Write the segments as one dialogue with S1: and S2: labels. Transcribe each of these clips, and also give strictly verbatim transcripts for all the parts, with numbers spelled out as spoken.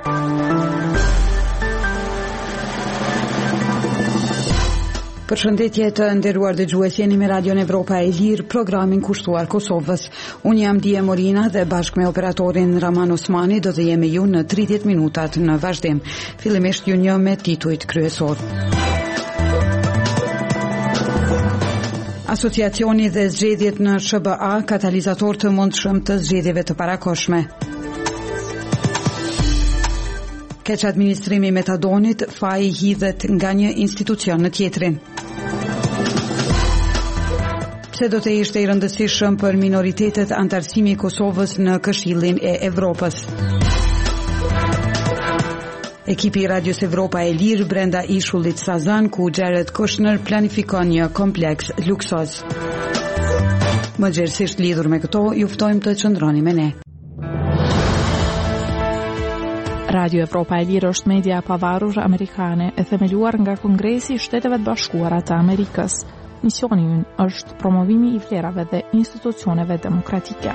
S1: Përshëndetje të nderuar dëgjues, jeni me Radion Evropa e Lirë, programin kushtuar Kosovës. Unë jam Dije Morina dhe bashkë me operatorin Raman Osmani do të jemi ju në tridhjetë minutat në vazhdim. Fillimisht ju një me titujt kryesor. Asociacioni dhe zgjedhjet në S B A katalizator të mundshëm të zgjedhjeve të parakoshme. Keq administrimi i metadonit, faji hidhet nga një institucion në tjetrin. Pse do të ishte i rëndësishëm për minoritetet antarësimi i Kosovës në Këshillin e Evropës. Ekipi i Radios Evropa e Lirë brenda ishullit Sazan, ku Jared Kushner planifikon një kompleks luksoz. Më gjerësisht lidhur me këto, ju ftojmë të qëndroni me ne.
S2: Radio Evropa e Lirë është media e pavarur amerikane e themeluar nga Kongresi i Shteteve të Bashkuara të Amerikës. Misioni i ynë është promovimi i vlerave dhe institucioneve demokratike.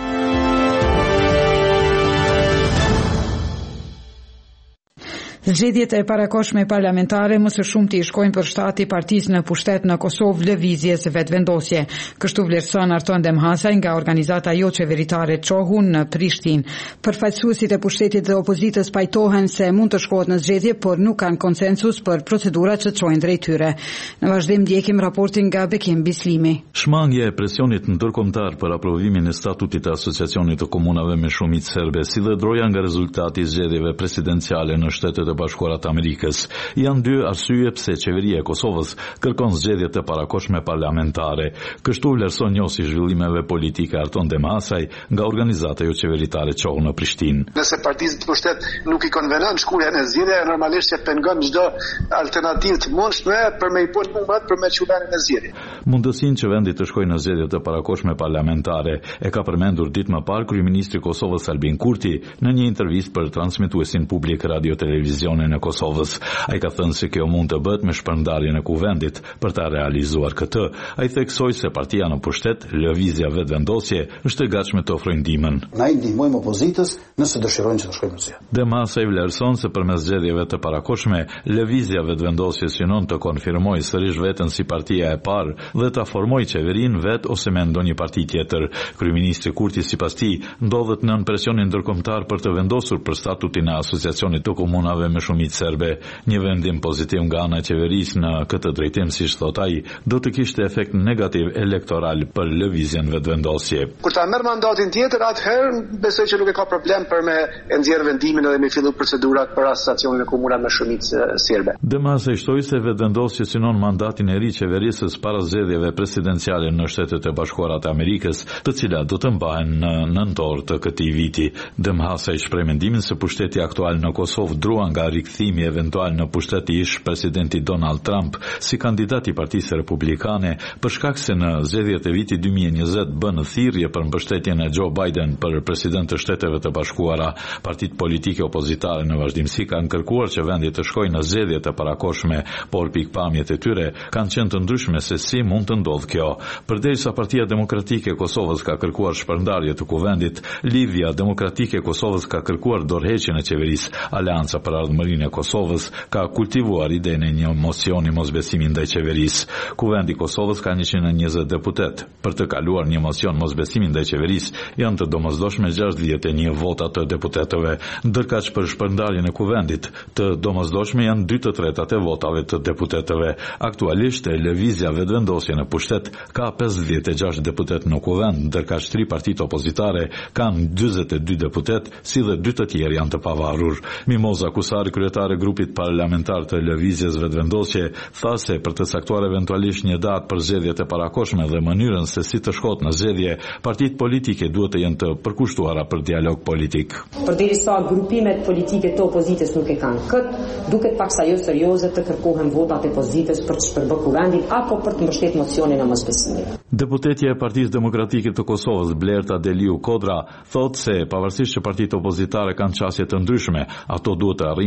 S1: Zgjedhjet e parakoshme parlamentare më së shumti i shkojnë për shtati partisë në pushtet në Kosovë lëvizjes vetëvendosje. Kështu vlerëson Arton Demhasaj nga organizata jo qeveritare Çohu në Prishtinë. Përfaqësuesit e pushtetit dhe opozitës pajtohen se mund të shkohet në zgjedhje, por nuk kanë konsensus për procedurat që çojnë drejt tyre. Në vazhdim ndjekim raportin nga Bekim Bislimi.
S3: Shmangja e presionit ndërkombëtar për aprovimin e statutit të Asociacionit të Komunave me Shumicë Serbe, si dhe droja nga rezultati i zgjedhjeve presidenciale në Shtetet e Bashkuara të Amerikës janë dy arsye pse qeveria e Kosovës kërkon zgjedhje të parakoshme parlamentare. Kështu vlerëson njohësi zhvillimeve politike Arton Demhasaj nga organizata jo qeveritare Çohu në Prishtinë.
S4: Nëse partisë të pushtet nuk i konvenon shkurja në zgjedhje, normalisht që pengon çdo alternativë të mundshme për me i punë punët për me çullarin e zgjedhjes.
S3: Mundësinë që vendi të shkojë në zgjedhje të parakoshme parlamentare e ka përmendur ditë më parë kryeministri i Kosovës Albin Kurti në një intervistë për transmetuesin publik radio televizion në Kosovës. Ai ka thënë se kjo mund të bëhet me shpërndarjen e kuvendit. Për ta realizuar këtë, ai theksoi se partia në pushtet, lëvizja vetëvendosje, është e gatshme të ofrojë ndihmën.
S5: Na i ndihmojmë opozitës nëse dëshirojnë që të shkojmë në zgjedhje.
S3: Demhasaj vlerëson se përmes zgjedhjeve të parakoshme, lëvizja vetëvendosje synon të konfirmojë sërish veten si partia e parë dhe ta formojë qeverinë vet ose me ndonjë parti tjetër. Kryeministri Kurti sipas tij ndodhet nën presionin ndërkombëtar për të vendosur për statutin e Asociacionit të Komunave me Shumicë Serbe. Një vendim pozitiv nga ana e qeverisë në këtë drejtim, siç thot ai, do të kishte efekt negativ elektoral për lëvizjen vetëvendosje.
S4: Kur ta merr mandatin tjetër, atëherë besoj që nuk e ka problem për me nxjerr vendimin edhe me fillu procedurat për Asociacionin e Komunave me Shumicë Serbe.
S3: Demhasaj shtoi se vetëvendosja synon mandatin e ri qeverisë para zgjedhjeve presidenciale në Shtetet e Bashkuara të Amerikës, të cilat do të mbahen në nëntor të këtij viti. Demhasaj shpreh mendimin se pushteti aktual në Kosovë drua nga rikthimi eventual në pushtet i ish presidenti Donald Trump si kandidat i Partisë Republikane, për shkak se në zgjedhjet e vitit dy mijë e njëzet bën thirrje për mbështetjen e Joe Biden për president të Shteteve të Bashkuara. Partitë politike opozitare në vazhdimsi kanë kërkuar që vendi të shkojë në zgjedhje të parakoshme, por pikpamjet e tyre kanë qenë të ndryshme se si mund të ndodhë kjo. Përderisa Partia Demokratike e Kosovës ka kërkuar shpërndarje të kuvendit, Lidhja Demokratike e Kosovës ka kërkuar dorëheqjen e qeverisë. Alianca për Ardhmërinë e Kosovës ka kultivuar idenë e një mosioni mosbesimi ndaj qeverisë. Kuvendi i Kosovës ka njëqind e njëzet deputet. Për të kaluar një mosion mosbesimi ndaj qeverisë janë të domosdoshme gjashtëdhjetë e një vota të deputetëve, ndërkaq për shpërndarjen e kuvendit të domosdoshme janë dy të tretat e votave të deputetëve. Aktualisht lëvizja vetëvendosje në pushtet ka pesëdhjetë e gjashtë deputet në kuvend, ndërkaq tri partitë opozitare kanë njëzet e dy deputet, si dhe dy të tjerë janë të pavarur. Mimoza Kusari, kryetare grupit parlamentar të lëvizjes vetëvendosje, tha se për të caktuar eventualisht një datë për zgjedhjet e parakoshme dhe mënyrën se si të shkohet në zgjedhje, partitë politike duhet të jenë të përkushtuara për dialog politik.
S6: Përderisa grupimet politike të opozitës nuk e kanë këtë, duket paksa jo serioze të kërkohen votat e opozitës për të shpërbërë kuvendin apo për të mbështetur mocionin e mosbesimit.
S3: Deputetja e Partisë Demokratike të Kosovës, Blerta Deliu Kodra, thotë se pavarësisht që partitë opozitare kanë çësje të ndryshme, ato duhet të arrijnë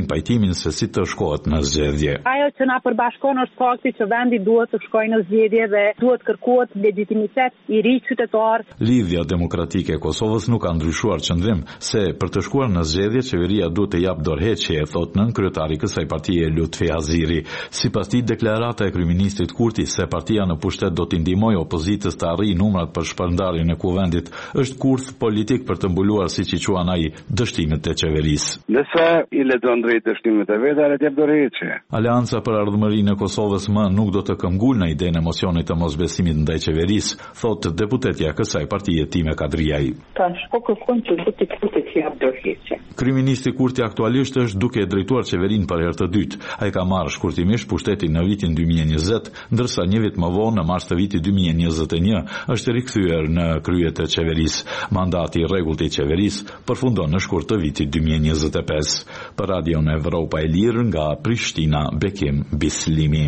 S3: zbrin pajtimin se si të shkohet në zgjedhje.
S7: Ajo që na përbashkon është fakti që vendi duhet të shkojë në zgjedhje dhe duhet kërkohet legitimitet i ri qytetar.
S3: Lidhja demokratike e Kosovës nuk ka ndryshuar qëndrim se për të shkuar në zgjedhje qeveria duhet të jap dorëheqje, e thot nën kryetari i kësaj partie Lutfi Aziri. Sipas tij, deklarata e kryeministrit Kurti se partia në pushtet do t'i ndihmojë opozitës të arrijë numrat për shpërndarjen e kuvendit është kurth politik për të mbuluar, siç i quan ai, dështimet e qeverisë.
S8: Nëse i lexon drejt dështimet e veta, le të jap dorëheqje.
S3: Aleanca për ardhmërinë e Kosovës më nuk do të këmbgul në idenë e mocionit të mosbesimit ndaj qeverisë, thot deputetja e kësaj partie Time Kadriaj.
S7: Tash po kërkon që do të thotë të jap dorëheqje.
S3: Kryeministri Kurti aktualisht është duke drejtuar qeverinë për herë të dytë. Ai ka marrë shkurtimisht pushtetin në vitin dy mijë e njëzet, ndërsa një vit më vonë në mars të vitit dy mijë e njëzet e një është rikthyer në krye të qeverisë. Mandati i rregullt i qeverisë përfundon në shkurt të vitit dy mijë e njëzet e pesë. Për Radion Evropa e Lirë nga Prishtina, Bekim Bislimi.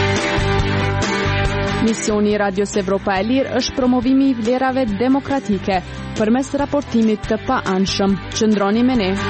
S2: Misioni i Radios Evropa e Lirë është promovimi i vlerave demokratike përmes raportimit të paanshëm. Qëndroni me ne.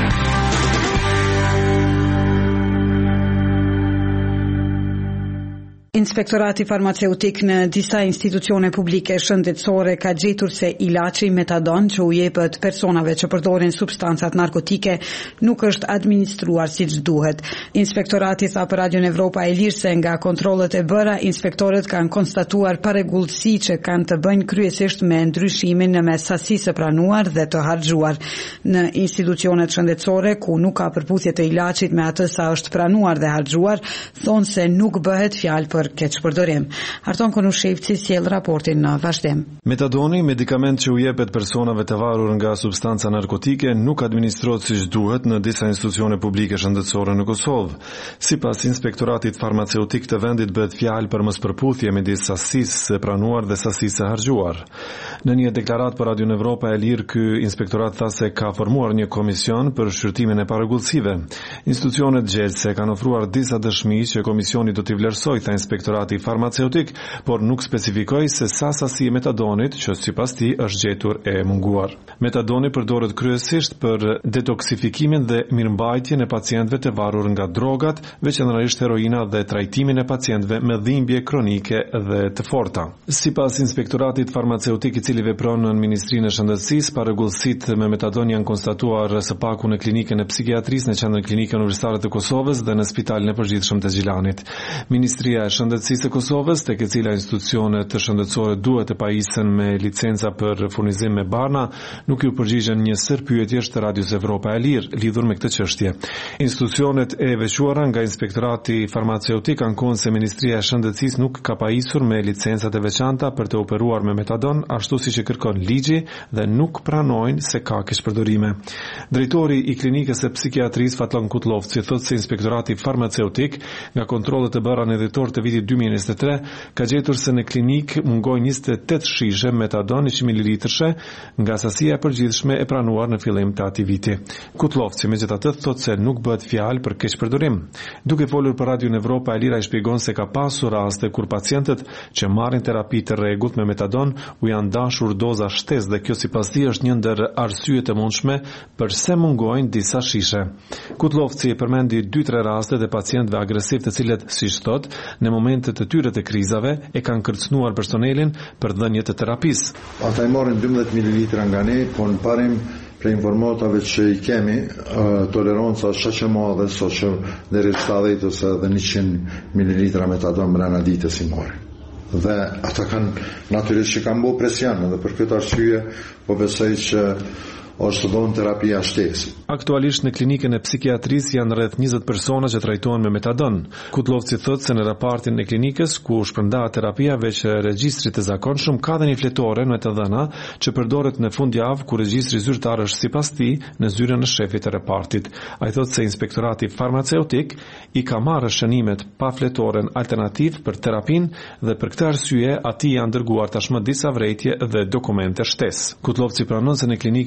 S1: Inspektorati farmaceutik në disa institucione publike shëndetësore ka gjetur se ilaçi metadon që u jepet personave që përdorin substancat narkotike nuk është administruar siç duhet. Inspektorati tha për Radion Evropa e Lirë se nga kontrollet e bëra, inspektorët kanë konstatuar parregullsi që kanë të bëjnë kryesisht me ndryshimin në mes sasisë së pranuar dhe të harxhuar. Në institucionet shëndetësore ku nuk ka përputhje të ilaçit me atë sa është pranuar dhe harxhuar, thonë se nuk bëhet fjalë për keqpërdorim. Arton Konushevci sjell raportin në vazhdim.
S9: Metadoni, medikament që u jepet personave të varur nga substanca narkotike, nuk administrohet siç duhet në disa institucione publike shëndetësore në Kosovë. Sipas inspektoratit farmaceutik të vendit bëhet fjalë për mospërputhje midis sasisë së pranuar dhe sasisë së harxhuar. Në një deklaratë për Radion Evropa e Lirë, ky inspektorat tha se ka formuar një komision për shqyrtimin e parregullsive. Institucionet gjelëse kanë ofruar disa dëshmi që komisioni do t'i vlerësojë, tha inspektorati farmaceutik, por nuk specifikoi se sa sasi e metadonit që sipas tij është gjetur e munguar. Metadoni përdoret kryesisht për detoksifikimin dhe mirëmbajtjen e pacientëve të varur nga drogat, veçanërisht heroina, dhe trajtimin e pacientëve me dhimbje kronike dhe të forta. Sipas inspektoratit farmaceutik i cili vepron në Ministrinë e Shëndetësisë, parregullsitë me metadon janë konstatuar së paku në klinikën e psikiatrisë në Qendrën Klinike Universitare të Kosovës dhe në Spitalin e Përgjithshëm të Gjilanit. Ministria e Shëndetësisë e Kosovës, tek e cila institucionet shëndetësore duhet të pajisen me licenca për furnizim me barna, nuk ju përgjigjen një sër pyetjesh të Radios Evropa e Lirë lidhur me këtë çështje. Institucionet e veçuara nga Inspektorati Farmaceutik ankohen se Ministria e Shëndetësisë nuk ka pajisur me licencat e veçanta për të operuar me metadon, ashtu siç e kërkon ligji, dhe nuk pranojnë se ka keqpërdorime. Drejtori i klinikës së psikiatrisë Fatlon Kutlovci thotë se Inspektorati Farmaceutik nga kontrollet e bëra në dhjetor të vitit dy mijë e njëzet e tre ka gjetur se në klinik mungojnë njëzet e tetë shishe metadon njëqind mililitrëshe nga sasia e përgjithshme e pranuar në fillim të atij viti. Kutlovci megjithatë thotë se nuk bëhet fjalë për keqpërdorim. Duke folur për Radion Evropa e Lirë, ai shpjegon se ka pasur raste kur pacientët që marrin terapi të rregullt me metadon u janë dashur doza shtesë dhe kjo sipas tij është një ndër arsyet e mundshme pse mungojnë disa shishe. Kutlovci e përmendi dy tre raste të pacientëve agresiv të cilët, siç thotë, në momentet të tyre të krizave e kanë kërcënuar personelin për dhënie të terapisë.
S10: Ata i morën dymbëdhjetë mililitra nga ne, po në parim për informatave që i kemi, uh, toleranca është që madhe, so që deri shtatëdhjetë ose edhe njëqind mililitra metadon brenda ditës i morën. Dhe ata kanë natyrisht që kanë bërë presion, dhe për këtë arsye po besoj që është dhënë terapia shtesë.
S9: Aktualisht në klinikën e psikiatrisë janë rreth njëzet persona që trajtohen me metadon. Kutlovci thotë se në raportin e klinikës ku shpërndahet terapia veç regjistrit të zakonshëm ka dhe një fletore në të dhëna që përdoret në fundjavë ku regjistri zyrtar është sipas tij në zyrën e shefit të raportit. Ai thotë se inspektorati farmaceutik i ka marrë shënimet pa fletoren alternativ për terapin dhe për këtë arsye atij janë dërguar tashmë disa vërejtje dhe dokumente shtesë. Kutlovci pranon se në klinikën që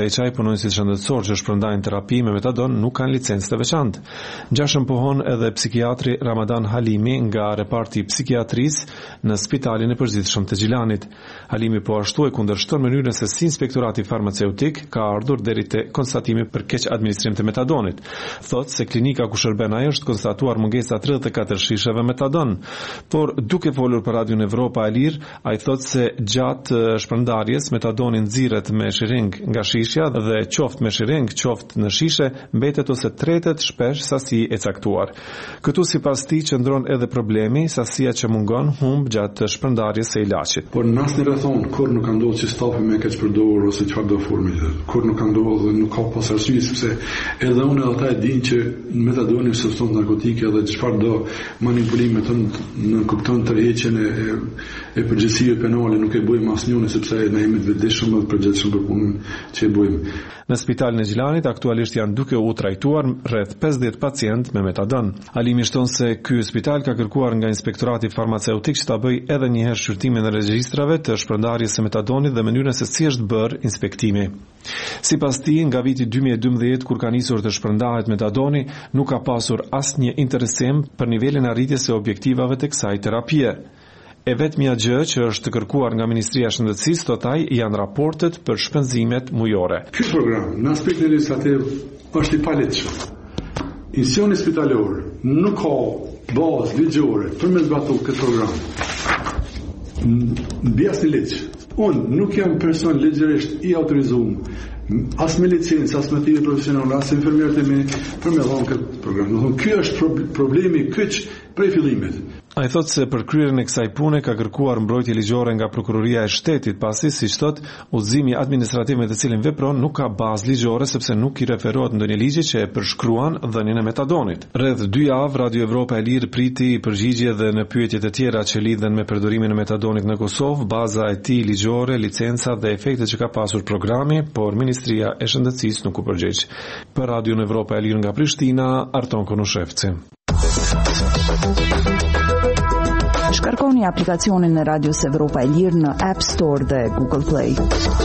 S9: e H I punonësit shëndetësor që shpërndajnë terapi me metadon nuk kanë licencë të veçantë. Gjashëm pohon edhe psikiatri Ramadan Halimi nga reparti psikiatrisë në spitalin e përzitshëm të Gjilanit. Halimi po ashtu e kundërshton mënyrën se si inspektorati farmaceutik ka ardhur deri te konstatimi për keq administrim të metadonit. Thotë se klinika ku shërben ai është konstatuar mungesa tridhjetë e katër shisheve metadon, por duke folur për Radio Evropa e Lirë, ai thotë se gjatë shpërndarjes metadoni nxirret me shiring nga shishja dhe qoftë me shiring, qoftë në shishe, mbetet ose tretet shpesh sasi e caktuar. Këtu sipas tij qëndron edhe problemi, sasia që mungon humb gjatë shpërndarjes së ilaçit.
S11: Por në asnjë rrethon kur nuk ka ndodhur që stafi me keq përdorur ose çfarë do formë, kur nuk ka ndodhur dhe nuk ka pas arsye, sepse edhe unë edhe ata e dinë që metadoni është substancë narkotike dhe çfarë do manipulime të në kupton tërheqjen e e përgjegjësive penale nuk e bëjmë asnjëri sepse ne jemi të vetëdijshëm dhe përgjegjësim për punën që e bëjmë.
S9: Në spitalin e Gjilanit aktualisht janë duke u trajtuar rreth pesëdhjetë pacientë me metadon. Halimi shton se ky spital ka kërkuar nga inspektorati farmaceutik që ta bëjë edhe një herë shqyrtimin e regjistrave të shpërndarjes së metadonit dhe mënyrën se si është bërë inspektimi. Sipas tij, nga viti dy mijë e dymbëdhjetë kur ka nisur të shpërndahet metadoni, nuk ka pasur asnjë interesim për nivelin e arritjes së objektivave të kësaj terapie. E vetmja gjë që është kërkuar nga Ministria e Shëndetësisë totaj janë raportet për shpenzimet mujore.
S11: Ky program në aspektin legislativ është i palegjshëm. Institucioni spitalor nuk ka bazë ligjore për me zbatuar këtë program. Mbi asnjë ligj. Unë nuk jam person ligjërisht i autorizuar as me licencë, as me tjetër profesional, as infermierët e mi për me dhënë këtë program. Do të thonë ky është problemi kyç prej fillimit.
S9: Ai thotë se për kryerjen e kësaj pune ka kërkuar mbrojtje ligjore nga Prokuroria e Shtetit, pasi siç thotë, udhëzimi administrativ me të cilin vepron nuk ka bazë ligjore sepse nuk i referohet ndonjë ligji që e përshkruan dhënien e metadonit. Rreth dy javë Radio Evropa e Lirë priti përgjigje dhe në pyetjet e tjera që lidhen me përdorimin e metadonit në Kosovë, baza e tij ligjore, licenca dhe efektet që ka pasur programi, por Ministria e Shëndetësisë nuk u përgjigj. Për Radio Evropa e Lirë nga Prishtina, Arton Konushevci.
S12: Shkarkoni aplikacionin e Radios Evropa e Lirë në App Store dhe Google Play.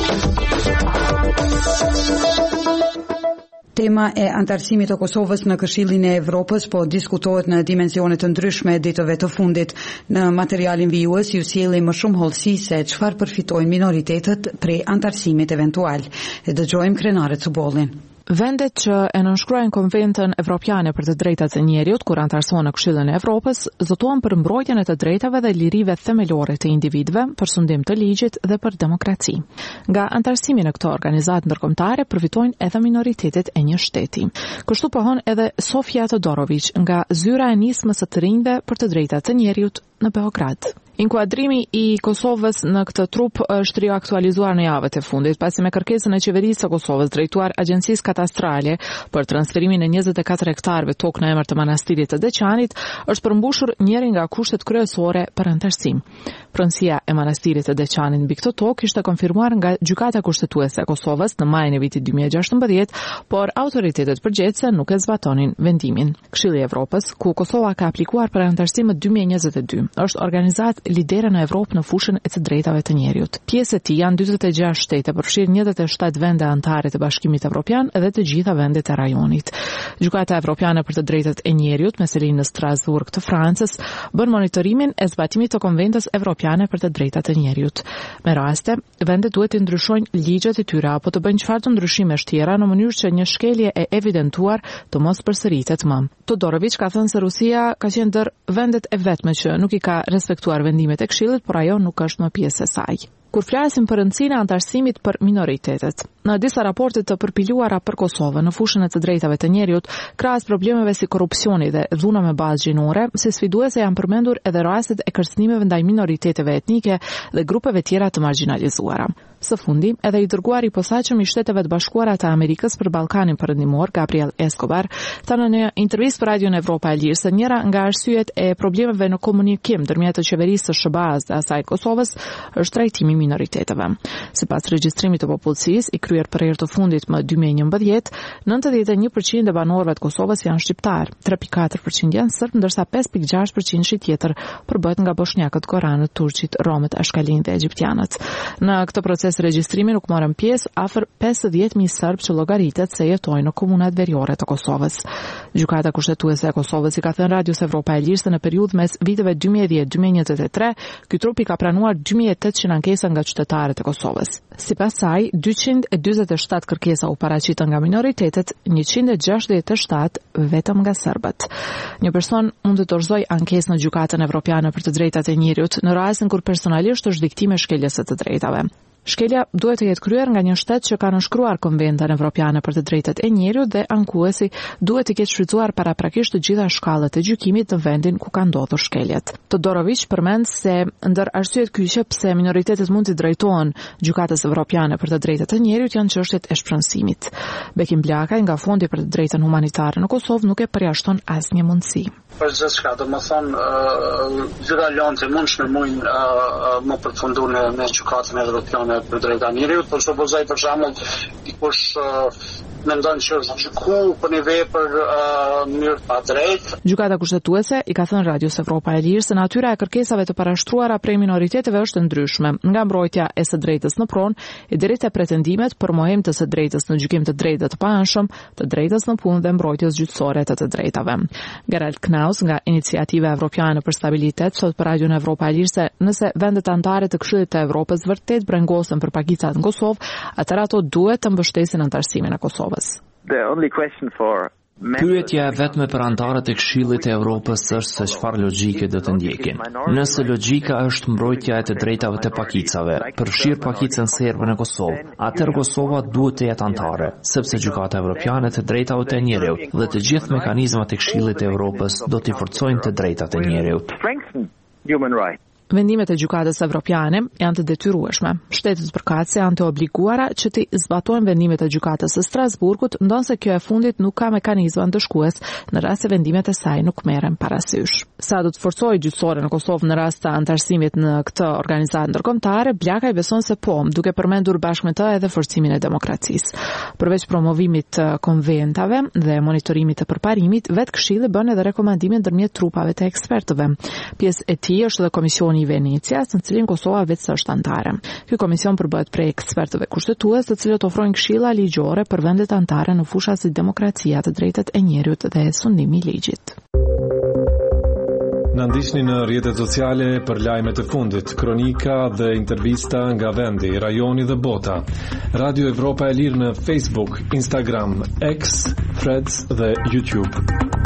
S1: Tema e antarësimit të Kosovës në Këshillin e Evropës po diskutohet në dimensione të ndryshme ditëve të fundit. Në materialin vijues ju sjellin më shumë hollësi se çfarë përfitojnë minoritetet prej antarësimit eventual. E dëgjojmë krenaret Cubollin.
S2: Vendet që e nënshkruajnë Konventën Evropiane për të drejtat e njeriut kur antarësohen në Këshillin e Evropës, zotuan për mbrojtjen e të drejtave dhe lirive themelore të individëve, për sundim të ligjit dhe për demokraci. Nga antarësimi në këtë organizatë ndërkombëtare përfitojnë edhe minoritetet e një shteti. Kështu pohon edhe Sofia Todorović nga zyra e nismës së të rinjve për të drejtat e njeriut në Beograd. Inkuadrimi i Kosovës në këtë trup është riaktualizuar në javët e fundit, pasi me kërkesën e qeverisë së Kosovës drejtuar Agjencisë Katastrale për transferimin e njëzet e katër hektarëve tokë në emër të manastirit të Deçanit, është përmbushur njëri nga kushtet kryesore për antarësim. Pronësia e manastirit të Deçanit mbi këtë tokë ishte konfirmuar nga Gjykata Kushtetuese e Kosovës në majin e vitit dy mijë e gjashtëmbëdhjetë, por autoritetet përgjegjëse nuk e zbatonin vendimin. Këshilli i Evropës, ku Kosova ka aplikuar për antarësim në dy mijë e njëzet e dy, është organizatë lidera në Evropë në fushën e të drejtave të njeriut. Pjesë e tij janë njëzet e gjashtë shtete, përfshirë njëzet e shtatë vende anëtare të Bashkimit Evropian dhe të gjitha vendet e rajonit. Gjykata Evropiane për të drejtat e njeriut me selinë në Strasburg të Francës bën monitorimin e zbatimit të Konventës Evropiane për të drejtat e njeriut. Me raste, vendet duhet të ndryshojnë ligjet e tyre apo të bëjnë çfarë të ndryshimesh tjera në mënyrë që një shkelje e evidentuar të mos përsëritet më. Todorović ka thënë se Rusia ka qenë ndër vendet e vetme që nuk i ka respektuar vendimet e Këshillit, por ajo nuk është më pjesë e saj. Kur flasim për rëndësinë e antarësimit për minoritetet, në disa raporte të përpiluara për Kosovën në fushën e të drejtave të njeriut, krahas problemeve si korrupsioni dhe dhuna me bazë gjinore, si sfiduese janë përmendur edhe rastet e kërcënimeve ndaj minoriteteve etnike dhe grupeve tjera të marginalizuara. Së fundi, edhe i dërguar i posaçëm i Shteteve të Bashkuara të Amerikës për Ballkanin Perëndimor, Gabriel Escobar, tha në një intervistë për Radio Evropa e Lirë se njëra nga arsyet e problemeve në komunikim ndërmjet të qeverisë së sh b a-s dhe asaj Kosovës është trajtimi i minoriteteve. Sipas regjistrimit të popullsisë i kryer për herë të fundit më dy mijë e njëmbëdhjetë, nëntëdhjetë e një përqind e banorëve të Kosovës janë shqiptar, tre pikë katër përqind janë serb, ndërsa pesë pikë gjashtë përqind shi tjetër përbëhet nga bosnjakët, goranët, turqit, romët, ashkalin dhe egjiptianët. Në këtë proces proces regjistrimi nuk morën pjesë afër pesëdhjetë mijë serbë që llogaritet se jetojnë në komunat veriore të Kosovës. Gjykata kushtetuese e Kosovës i ka thënë Radios Evropa e Lirë se në periudhë mes viteve dy mijë e dhjetë dy mijë e njëzet e tre, ky trup i ka pranuar dy mijë e tetëqind ankesa nga qytetarët e Kosovës. Sipas saj, dyqind e dyzet e shtatë kërkesa u paraqitën nga minoritetet, njëqind e gjashtëdhjetë e shtatë vetëm nga serbët. Një person mund të dorëzojë ankesë në Gjykatën Evropiane për të drejtat e njerëzit në rastin kur personalisht është viktime e shkeljes së të drejtave. Shkelja duhet të jetë kryer nga një shtet që ka nënshkruar Konventin Evropian për të drejtat e njerëzit dhe ankuesi duhet të ketë shfrytzuar paraprakisht të gjitha shkallët e gjykimit në vendin ku ka ndodhur shkeljet. Todorović përmend se ndër arsyet kyçe pse minoritetet mund të drejtohen Gjykatës Evropiane për të drejtat e njerëzit janë çështjet e shpronësimit. Bekim Blakaj nga Fondi për të drejtën humanitare në Kosovë nuk e përjashton asnjë mundësi.
S13: Për gjithë shka, do më thonë, gjitha lanë të mundshme mujnë më përfundu në me Gjykatën Evropiane për drejta njerëzit, por supozoj për shembull dikush mendon që është gjyku për një vepër në mënyrë pa drejtë.
S2: Gjykata kushtetuese i ka thënë Radios Evropa e Lirë se natyra e kërkesave të parashtruara prej minoriteteve është ndryshme, nga mbrojtja e së drejtës në pronë e deri te pretendimet për mohem të së drejtës në gjykim të drejtë të paanshëm, të drejtës në punë dhe mbrojtjes gjyqësore të të drejtave. Gerald Knaus nga Iniciativa Evropiane për Stabilitet thot për Radion Evropa e Lirë se nëse vendet anëtare të Këshillit të Evropës vërtet brengosen për pagicat në Kosovë, atëherë ato duhet të mbështesin anëtarësimin e Kosovës.
S14: The only question for Pyetja e vetme për anëtarët e Këshillit të Evropës është se çfarë logjike do të ndjekin. Nëse logjika është mbrojtja e të drejtave të pakicave, përfshir pakicën serbe në Kosovë, atëherë Kosova duhet të jetë anëtare, sepse Gjykata Evropiane të drejtave të njerëzit dhe të gjithë mekanizmat e Këshillit të Evropës do t'i forcojnë të drejtat e njerëzit.
S2: Vendimet e Gjykatës Evropiane janë të detyrueshme. Shtetet përkatëse janë të obliguara që të zbatojnë vendimet e Gjykatës së Strasburgut, ndonse kjo e fundit nuk ka mekanizma ndëshkues në rast se vendimet e saj nuk merren parasysh. Sa do të forcojë gjyqësore në Kosovë në rast të anëtarësimit në këtë organizatë ndërkombëtare, Blakaj beson se po, duke përmendur bashkë me të edhe forcimin e demokracisë. Përveç promovimit të konventave dhe monitorimit të përparimit, vetë Këshilli bën edhe rekomandime ndërmjet trupave të ekspertëve. Pjesë e tij është edhe komisioni i Venecias, në cilin Kosova vetë është anëtare. Ky komision përbëhet prej ekspertëve kushtetues, të cilët ofrojnë këshilla ligjore për vendet anëtare në fusha si demokracia, të drejtat e njerëzit dhe sundimi i ligjit.
S9: Na ndiqni në rrjetet sociale për lajmet e fundit, kronika dhe intervista nga vendi, rajoni dhe bota. Radio Evropa e Lirë në Facebook, Instagram, X, Threads dhe YouTube.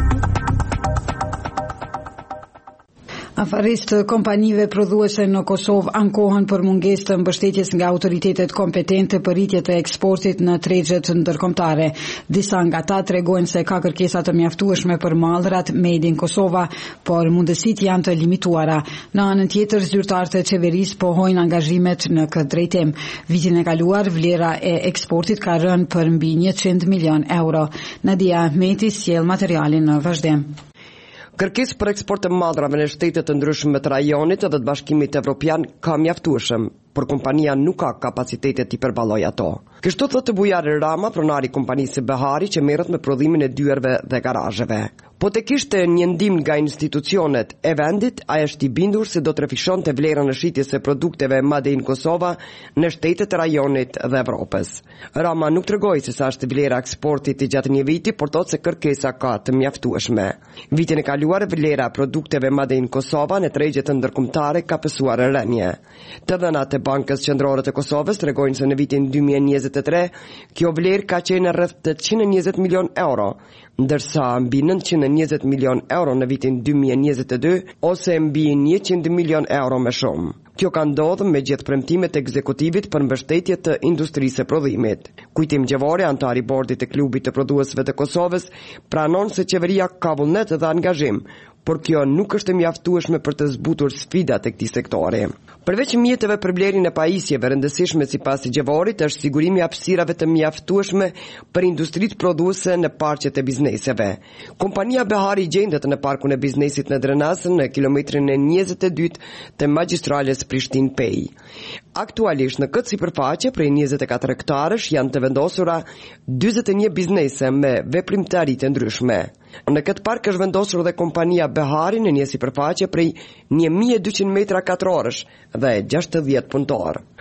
S1: Afaristë kompanive prodhuese në Kosovë ankohen për mungesë të mbështetjes nga autoritetet kompetente për rritje të eksportit në tregjet ndërkombëtare. Disa nga ta tregojnë se ka kërkesa të mjaftueshme për mallrat made in Kosova, por mundësitë janë të limituara. Në anën tjetër, zyrtarët e qeverisë pohojnë angazhimet në këtë drejtim. Vitin e kaluar, vlera e eksportit ka rënë për mbi njëqind milion euro. Nadia Ahmeti sjell materialin në vazhdim.
S15: Kërkesë për eksport të mallrave në shtete të ndryshme të rajonit dhe të Bashkimit Evropian ka mjaftueshëm, por kompania nuk ka kapacitetet të përballojë ato. Kështu thotë Bujari Rama, pronari i kompanisë Behari që merret me prodhimin e dyerve dhe garazheve. Po të kishte një ndim nga institucionet e vendit, ai është i bindur se do të rrëfishonte vlerën e shitjes së produkteve made in Kosova në shtetet e rajonit dhe Evropës. Rama nuk tregoi se sa është vlera e eksportit gjatë një viti, por thotë se kërkesa ka të mjaftueshme. Vitin e kaluar vlera e produkteve made in Kosova në tregjet ndërkombëtare ka pësuar rënje. Të dhënat e Bankës Qendrore të Kosovës tregojnë se në vitin dy mijë e njëzet e tre kjo vlerë ka qenë rreth tetëqind e njëzet milion euro, ndërsa mbi nëntëqind e njëzet milion euro në vitin dy mijë e njëzet e dy ose mbi njëqind milion euro më shumë. Kjo ka ndodhur me gjithë premtimet e ekzekutivit për mbështetje të industrisë së prodhimit. Kujtim Gjevori, antar i bordit të klubit të prodhuesve të Kosovës, pranon se qeveria ka vullnet dhe angazhim, por kjo nuk është e mjaftueshme për të zbutur sfidat e këtij sektori. Përveç mjeteve për blerjen e pajisjeve, rëndësishme sipas Gjevorit është sigurimi i hapësirave të mjaftueshme për industritë prodhuese në parqet e bizneseve. Kompania Behari gjendet në parkun e biznesit në Drenasën në kilometrin e njëzet e dytë të magjistrales Prishtinë-Pej. Aktualisht në këtë sipërfaqe prej njëzet e katër hektarësh janë të vendosura dyzet e një biznese me veprimtari të ndryshme. Në këtë park është vendosur dhe kompania Behari në një sipërfaqe prej një mijë e dyqind metra katrorësh dhe gjashtëdhjetë punëtor.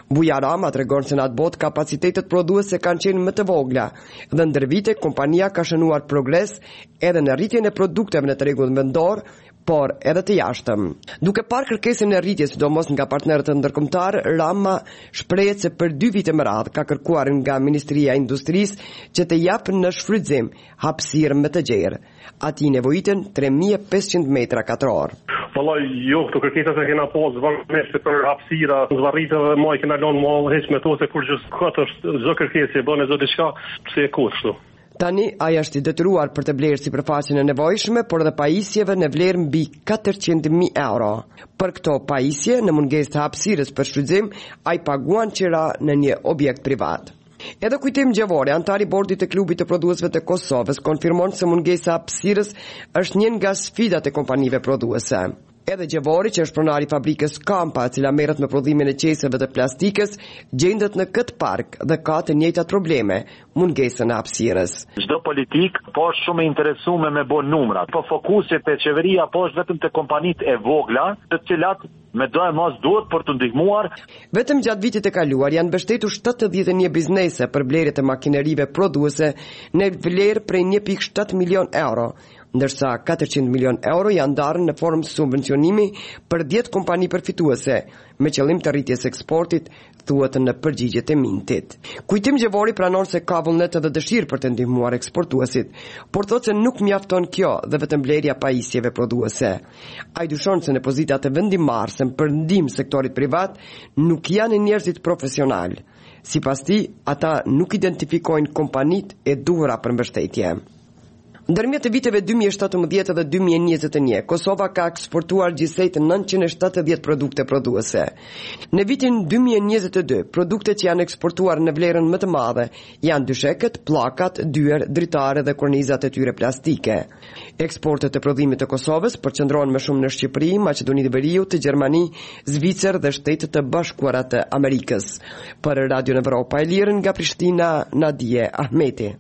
S15: Buja Rama tregon se në atë botë kapacitetet prodhuese kanë qenë më të vogla dhe ndër vite kompania ka shënuar progres edhe në rritjen e produkteve në tregun vendor, por edhe të jashtëm. Duke parë kërkesën e rritjes, sidomos nga partnerët ndërkombëtar, Rama shprehet se për dy vite më radh ka kërkuar nga Ministria e Industrisë që të japë në shfrytëzim hapësirë më të gjerë. Ati nevojiten tre mijë e pesëqind metra katror.
S16: Vallai, jo, këto kërkesat e kena pas varësisht për hapësira, zvarritë dhe më kena lënë më hiç me to se kur gjithë këtë është çdo kërkesë bën çdo diçka, pse e kot kështu.
S15: Tani aja është i detyruar për të blerë sipërfaqen e nevojshme, por edhe pajisjeve në vlerë mbi katërqind mijë euro. Për këto pajisje, në mungesë të hapësirës për shfrytëzim, ai paguan qira në një objekt privat. Edhe Kujtim Gjevori, antari bordit të klubit të prodhuesve të Kosovës, konfirmon se mungesa e hapësirës është një nga sfidat e kompanive prodhuese. Edhe Gjevori, që është pronari i fabrikës Kampa, e cila merret me prodhimin e qesëve të plastikës, gjendet në këtë park dhe ka të njëjtat probleme, mungesën e hapësirës.
S17: Çdo politik po është shumë i interesuar me bon numrat, po fokusi te qeveria po është vetëm te kompanitë e vogla, të cilat me do e mos duhet për të ndihmuar.
S15: Vetëm gjatë vitit të kaluar janë mbështetur shtatëdhjetë e një biznese për blerje të makinerive prodhuese në vlerë prej një pikë shtat milion euro, ndërsa katërqind milion euro janë ndarë në formë subvencionimi për dhjetë kompani përfituese, me qëllim të rritjes eksportit, thuhet në përgjigjet e Mintit. Kujtim Gjevori pranon se ka vullnet edhe dëshirë për të ndihmuar eksportuesit, por thotë se nuk mjafton kjo dhe vetëm blerja pajisjeve prodhuese. Ai dyshon se në pozitat e vendimmarrëse për ndihmë sektorit privat nuk janë njerëzit profesional. Sipas tij, ata nuk identifikojnë kompanitë e duhura për mbështetje. Ndërmjet të viteve dy mijë e shtatëmbëdhjetë dhe dy mijë e njëzet e një, Kosova ka eksportuar gjithsej nëntëqind e shtatëdhjetë produkte prodhuese. Në vitin dy mijë e njëzet e dy, produktet që janë eksportuar në vlerën më të madhe janë dyshekët, pllakat, dyer, dritare dhe kornizat e tyre plastike. Eksportet e prodhimit të Kosovës përqendrohen më shumë në Shqipëri, Maqedoni e Veriut, Gjermani, Zvicër dhe Shtetet e Bashkuara të Amerikës. Për Radio Evropa e Lirë nga Prishtina, Nadije Ahmeti.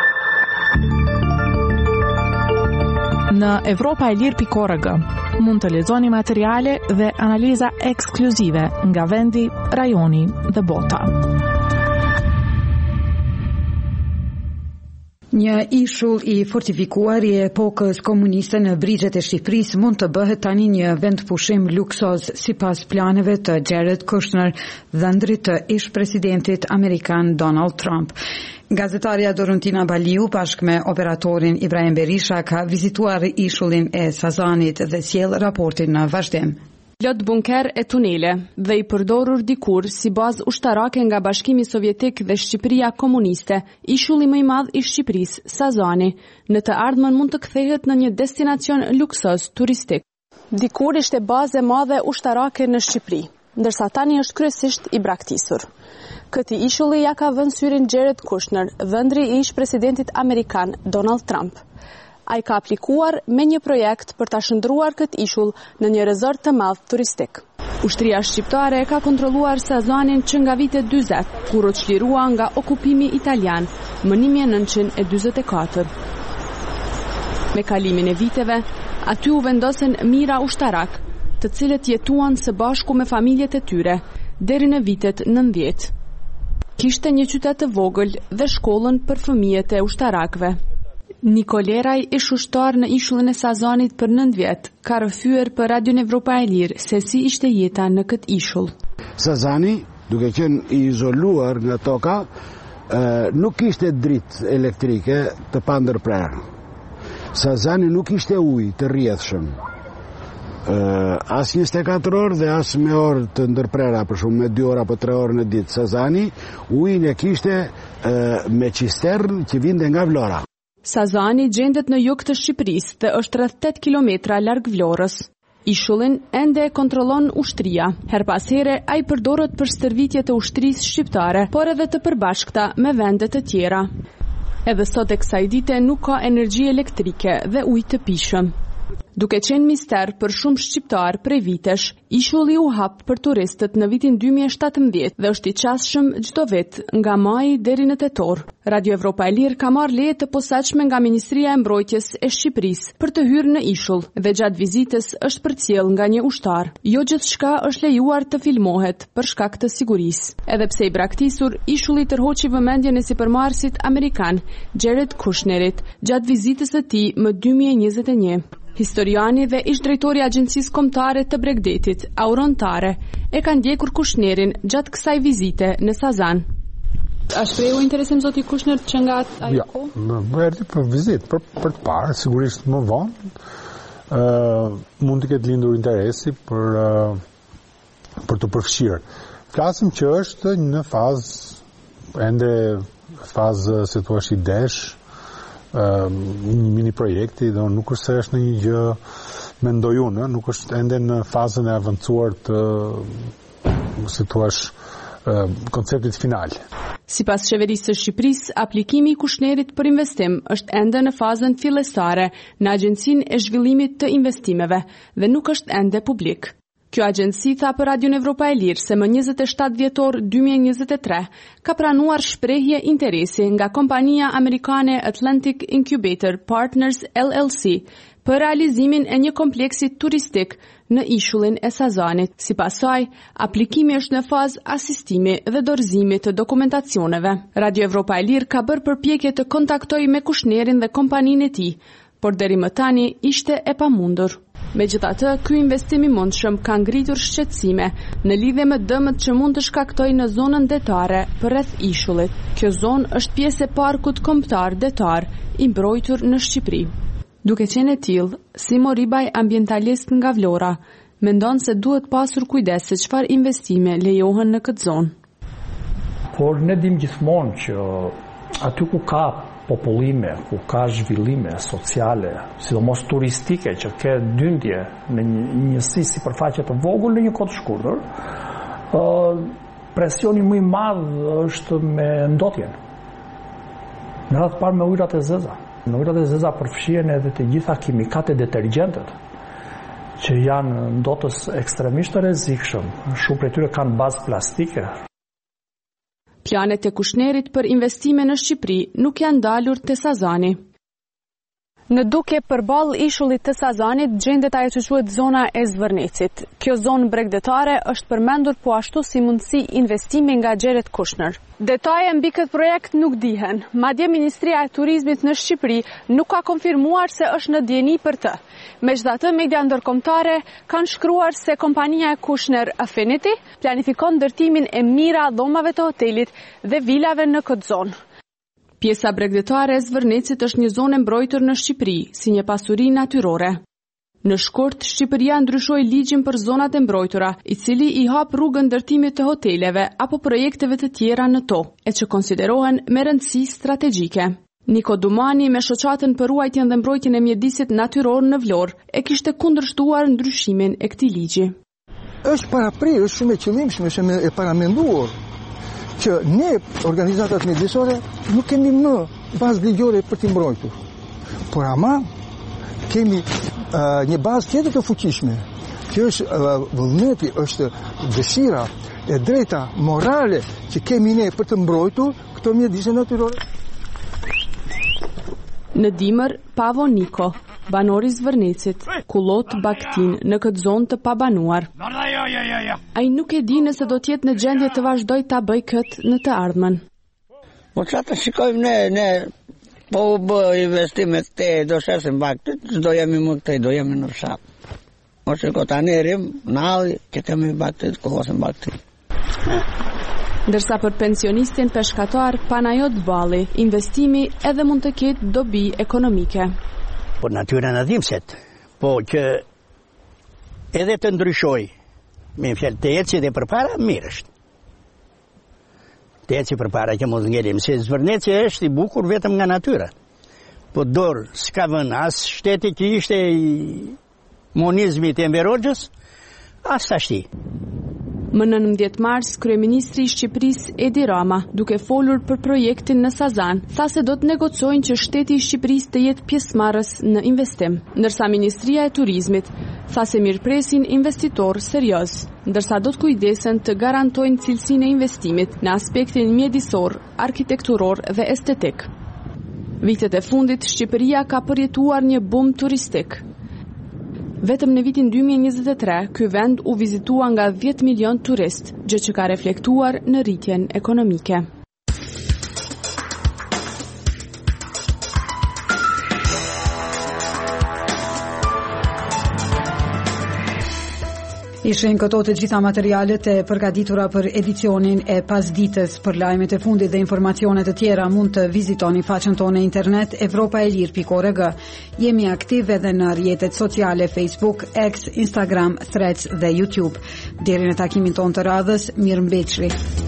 S2: Në evropa e lirë pikë org mund të lexoni materiale dhe analiza ekskluzive nga vendi, rajoni dhe bota.
S1: Një ishull i fortifikuar i epokës komuniste në brigjet e Shqipërisë mund të bëhet tani një vend pushim luksoz sipas planeve të Jared Kushner, dhëndrit të ish-presidentit amerikan Donald Trump. Gazetarja Dorontina Baliu bashkë me operatorin Ibrahim Berisha ka vizituar ishullin e Sazanit dhe sjell raportin në vazhdim.
S18: Plot bunker e tunele dhe i përdorur dikur si bazë ushtarake nga Bashkimi Sovjetik dhe Shqipëria komuniste, ishulli më i madh i Shqipërisë, Sazani, në të ardhmen mund të kthehet në një destinacion luksoz turistik. Dikur ishte bazë e madhe ushtarake në Shqipëri, ndërsa tani është kryesisht i braktisur. Këtij ishulli ja ka vënë syrin Jared Kushner, dhëndri i ish-presidentit amerikan Donald Trump. Ai ka aplikuar me një projekt për ta shndruar këtë ishull në një rezort të madh turistik. Ushtria shqiptare ka kontrolluar Sazanin që nga vitet dyzet, kur u çlirua nga okupimi italian më një mijë e nëntëqind e dyzet e katër. Me kalimin e viteve, aty u vendosen mijëra ushtarak, të cilët jetuan së bashku me familjet e tyre deri në vitet nëntëdhjetë. Kishte një qytet të vogël dhe shkollën për fëmijët e ushtarakëve. Nikoleraj, ish ushtar në ishullin e Sazanit për nëntë vjet, ka rrëfyer për Radio Evropa e Lirë se si ishte jeta në këtë ishull.
S19: Sazani, duke qenë i izoluar nga toka, nuk ishte dritë elektrike të pandërprerë. Sazani nuk ishte ujë të rrjedhshëm. As njëzet e katër orë dhe as me orë të ndërprera, për shumë me dy orë apo tre orë në ditë. Sazani, ujin e kishte me cistern që vinte nga Vlora.
S18: Sazani gjendet në jug të Shqipërisë dhe është rreth tetë kilometra larg Vlorës. Ishullin ende e kontrollon ushtria. Her pas here ai përdoret për stërvitje të ushtrisë shqiptare, por edhe të përbashkëta me vende të tjera. Edhe sot e kësaj dite nuk ka energji elektrike dhe ujë të pishëm. Duke qenë mister për shumë shqiptar prej vitesh, ishulli u hap për turistët në vitin dy mijë e shtatëmbëdhjetë dhe është i qasshëm çdo vit nga maji deri në tetor. Radio Evropa e Lirë ka marrë leje të posaçme nga Ministria e Mbrojtjes e Shqipërisë për të hyrë në ishull dhe gjatë vizitës është përcjell nga një ushtar. Jo gjithçka është lejuar të filmohet për shkak të sigurisë. Edhe pse i braktisur, ishulli tërhoqi vëmendjen e sipërmarrësit amerikan Jared Kushnerit gjatë vizitës së tij më dy mijë e njëzet e një. Historiani dhe ish drejtori i Agjencisë Kombëtare të Bregdetit, Auron Tare, e ka ndjekur Kushnerin gjatë kësaj vizite në Sazan. A shprehu interesim zoti Kushner që nga ajo kohë?
S20: Ja, më erdhi për vizitë, për, për të parë, sigurisht më vonë. Uh, mund të ketë lindur interesi për, uh, për të përfshirë. Flasim që është në fazë, ende fazë, se thua, idesh, Uh, një mini projekti dhe nuk është se është në një gjë mendoj unë, nuk është ende në fazën e avancuar të si thua uh, konceptit final.
S18: Sipas qeverisë së Shqipërisë, aplikimi i Kushnerit për investim është ende në fazën fillestare në Agjencinë e Zhvillimit të Investimeve dhe nuk është ende publik. Kjo agjenci tha për Radion Evropa e Lirë se më njëzet e shtatë dhjetor dy mijë e njëzet e tre ka pranuar shprehje interesi nga kompania amerikane Atlantic Incubator Partners L L C për realizimin e një kompleksi turistik në ishullin e Sazanit. Sipas saj, aplikimi është në fazë asistimi dhe dorëzimi të dokumentacioneve. Radio Evropa e Lirë ka bërë përpjekje të kontaktojë me Kushnerin dhe kompaninë e tij, por deri më tani ishte e pamundur. Megjithatë, ky investim i mundshëm ka ngritur shqetësime në lidhje me dëmët që mund të shkaktojë në zonën detare përreth ishullit. Kjo zonë është pjesë e parkut kombëtar detar i mbrojtur në Shqipëri. Duke qenë e tillë, Simo Ribaj, ambientalist nga Vlora, mendon se duhet pasur kujdes se çfarë investime lejohen në këtë zonë.
S21: Por ne dim gjithmonë që aty ku ka popullime, ku ka zhvillime sociale, sidomos turistike, që ke dyndje në një njësi sipërfaqe të vogël në një kohë të shkurtër, presioni më i madh është me ndotjen. Në radhë parë me ujërat e zeza. Në ujërat e zeza përfshihen edhe të gjitha kimikatet e detergjentet, që janë ndotës ekstremisht të rrezikshëm. Shumë prej tyre kanë bazë plastike.
S18: Planet e Kushnerit për investime në Shqipëri nuk janë dalur te Sazani. Në duke përballë ishullit të Sazanit gjendet ajo që quhet zona e Zvërnecit. Kjo zonë bregdetare është përmendur po ashtu si mundësi investimi nga Jared Kushner. Detaje mbi këtë projekt nuk dihen. Madje Ministria e Turizmit në Shqipëri nuk ka konfirmuar se është në dieni për të. Megjithatë, media ndërkombëtare kanë shkruar se kompania e Kushner Affinity planifikon ndërtimin e mijëra dhomave të hotelit dhe vilave në këtë zonë. Pjesa bregdetare e Zvërnecit është një zonë e mbrojtur në Shqipëri, si një pasuri natyrore. Në shkurt, Shqipëria ndryshoi ligjin për zonat e mbrojtura, i cili i hap rrugën ndërtimit të hoteleve apo projekteve të tjera në to, e që konsiderohen me rëndësi strategjike. Niko Dumani, me shoqatën për ruajtjen dhe mbrojtjen e mjedisit natyror në Vlorë, e kishte kundërshtuar ndryshimin e këtij ligji.
S22: Është paraprirë, është shumë e qëllimshme, është e paramenduar që ne, organizatat mjedisore, nuk kemi më bazë ligjore për t'i mbrojtur. Por ama, kemi uh, një bazë tjetër të fuqishme, që është uh, vullneti, është dëshira e drejta morale që kemi ne për të mbrojtur këto mjedise natyrore.
S18: Në dimër, Pavo Niko, banori Zvërnecit, kullot Baktin në këtë zonë të pabanuar. Ai nuk e di nëse do t'jetë në gjendje të vazhdoj ta bëj këtë në të ardhmen.
S23: Po çfarë të shikojmë ne, ne po u bë investime këte, do shesim Baktit, do jemi më këte, do jemi në fshat. O shiko tani erim, nalli, që kemi Baktit, kohosëm Baktit.
S18: Ndërsa për pensionistin peshkatar Panajot Balli, investimi edhe mund të ketë dobi ekonomike.
S24: Po natyra në dhimset, po që edhe të ndryshoj, me fjallë të eci dhe përpara, mirë është. Të eci përpara që mos ngelim, se Zvërneci është i bukur vetëm nga natyra. Po dorë, s'ka vën, as shteti që ishte i monizmi të Enver Hoxhës, as tashti.
S18: Më nëntëmbëdhjetë mars, kryeministri i Shqipërisë Edi Rama, duke folur për projektin në Sazan, tha se do të negocojnë që shteti i Shqipërisë të jetë pjesëmarrës në investim, ndërsa Ministria e Turizmit tha se mirëpresin investitor serioz, ndërsa do të kujdesen të garantojnë cilësinë e investimit në aspektin mjedisor, arkitekturor dhe estetik. Vitet e fundit, Shqipëria ka përjetuar një bum turistik. Vetëm në vitin dy mijë e njëzet e tre, ky vend u vizitua nga dhjetë milion turist, gjë që ka reflektuar në rritjen ekonomike.
S1: Ishin këto të gjitha materialet e përgatitura për edicionin e pasditës. Për lajmet e fundit dhe informacionet të tjera mund të vizitoni faqen tonë internet evropaelir pikë org. Jemi aktiv edhe në rrjetet sociale Facebook, X, Instagram, Threads dhe YouTube. Deri në takimin tonë të radhës, mirëmbëjtje.